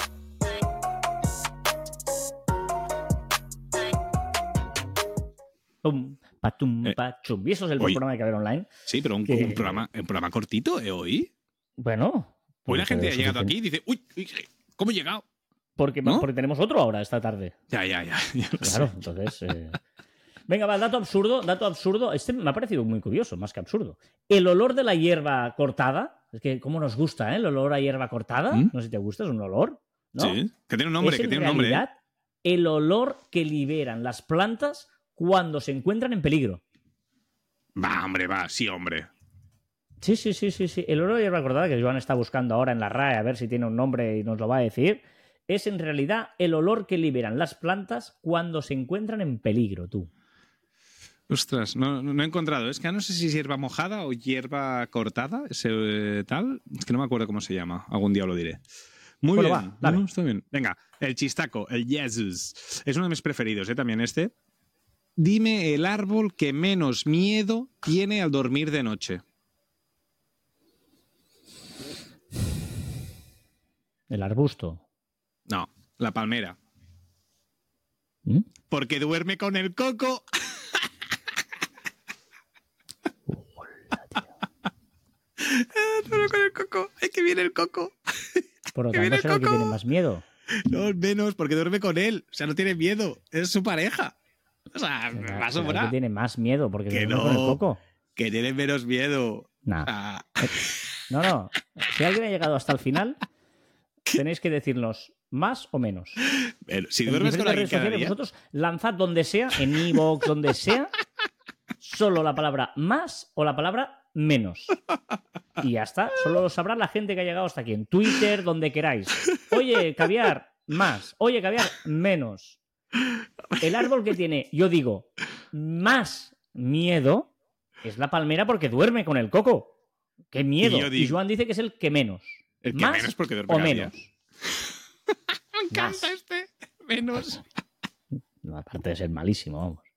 Pum, patum, pachum. Y eso es el programa de Caviar Online. Sí, pero un programa cortito, ¿hoy? Bueno. Hoy la gente ha llegado aquí y dice, uy, ¿cómo he llegado? Porque tenemos otro ahora esta tarde. Ya. Claro, entonces... Venga, va, dato absurdo. Este me ha parecido muy curioso, más que absurdo. El olor de la hierba cortada, es que cómo nos gusta, ¿eh? El olor a hierba cortada, no sé si te gusta, es un olor, ¿no? Sí, que tiene un nombre, Es que en tiene un nombre. realidad el olor que liberan las plantas cuando se encuentran en peligro. Va, hombre, va, sí, hombre. Sí. El olor a hierba cortada, que Joan está buscando ahora en la RAE a ver si tiene un nombre y nos lo va a decir, es en realidad el olor que liberan las plantas cuando se encuentran en peligro, tú. Ostras, no he encontrado. Es que no sé si es hierba mojada o hierba cortada, ese tal. Es que no me acuerdo cómo se llama. Algún día lo diré. Muy Bueno, bien. va, dale. No, está bien. Venga, el chistaco, el Jesus. Es uno de mis preferidos, también este. Dime el árbol que menos miedo tiene al dormir de noche. El arbusto. No, la palmera. ¿Mm? Porque duerme con el coco. Duerme con el coco. Ay, que viene el coco. Por lo ¿Que tanto, viene el será el que coco? tiene más miedo. No, menos, porque duerme con él. O sea, no tiene miedo. Es su pareja. O sea, me Será va a el sobrar. que tiene más miedo porque Que duerme con el no. coco. Que tiene menos miedo. Nah. Ah, No. Si alguien ha llegado hasta el final, tenéis que decirnos más o menos. pero si En duermes con diferentes alguien redes cada sociales, día... vosotros lanzad donde sea, en iVoox, donde sea, solo la palabra más o la palabra menos. Y ya está. Solo lo sabrá la gente que ha llegado hasta aquí. En Twitter, donde queráis. Oye, caviar, más. Oye, caviar, menos. El árbol que tiene, yo digo, más miedo es la palmera porque duerme con el coco. ¡Qué miedo! Y yo digo- Y Joan dice que es el que menos. El que ¿Más menos porque duerme o cada día. menos? Me encanta Más. este. Menos. No, aparte de ser malísimo, vamos.